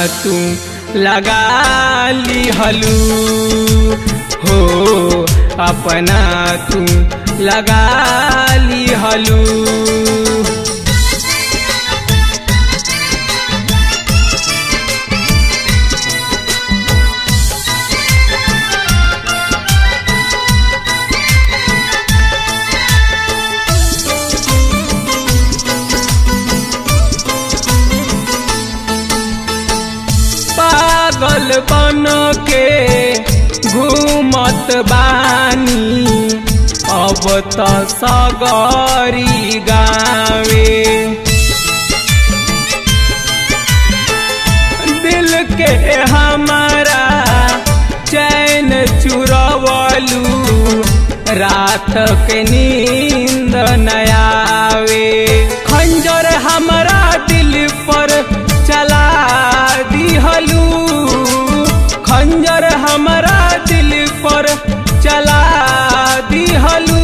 तू लगा ली हलू हो, अपना तू लगा ली हलू। पागल बन के घूमत बानी अब त सगरी गावे, दिल के हमारा चैन चुरवलू, रात के नींद न आवे। खंजर हमारा दिल पर चला दिहलू, खंजर हमारा दिल पर चला दिहलू।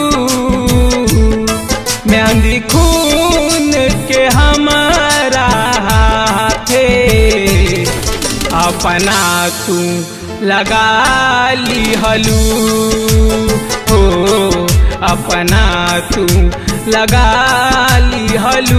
मेहंदी खून के हमारा हाथे अपना तू लगा लिहलू हो, अपना तू लगा लिहलू।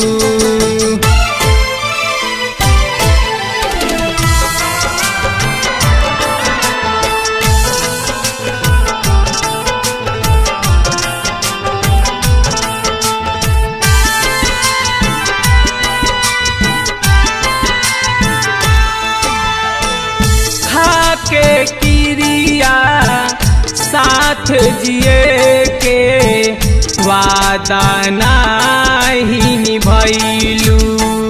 के किरिया साथ जिए के वादा नाही निभैलू,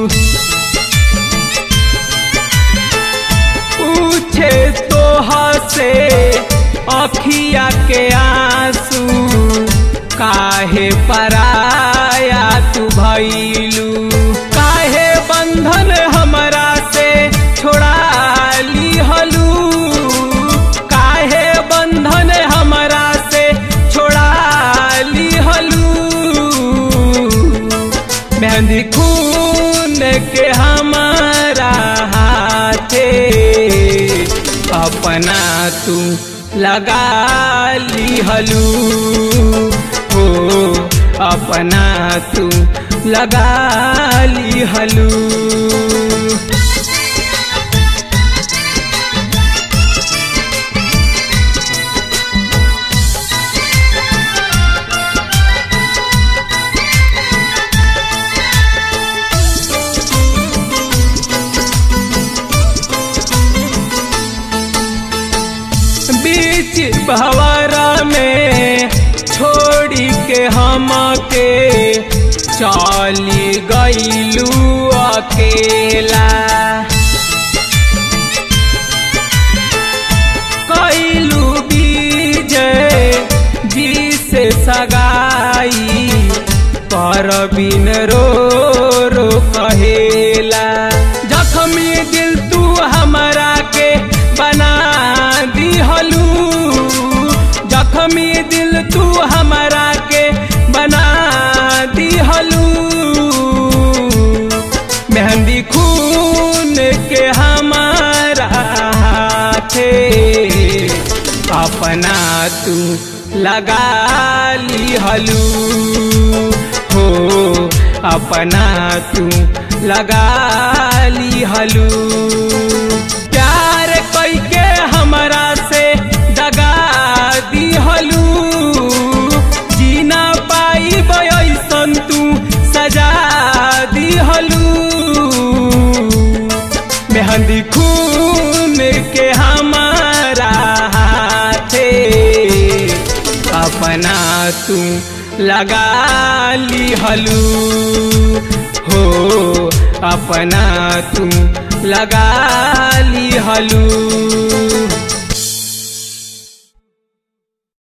पूछे तोह से अखिया के आंसू, काहे पराया तू भैलू। काहे बंधन हमरा से छोड़ा लिहलू, बंधन हमरा से छोड़ा लिहलू। मेहंदी खून के हमारा हाथे अपना तू लगा लिहलू हो, अपना तू लगा लिहलू। बीच भंवरा में छोड़ी के हमके चली गईलू अकेला, कैलू विजय जी से सगाई, पर बिन रो रो कहेला। जख्मी दिल तू हमरा के बना दिहलू, जख्मी दिल तू हमरा के बना दिहलू। मेहंदी खून के हमारा हाथे अपना तू लगा लिहलू हो, अपना तू लगा लिहलू। प्यार कई के हमरा से दगा दिहलू, जीना पाई ऐसन तू सजा दिहलू। मेहंदी खून के हमारा हाथे अपना तू लगा लिहलू हो, अपना तू लगा लिहलू।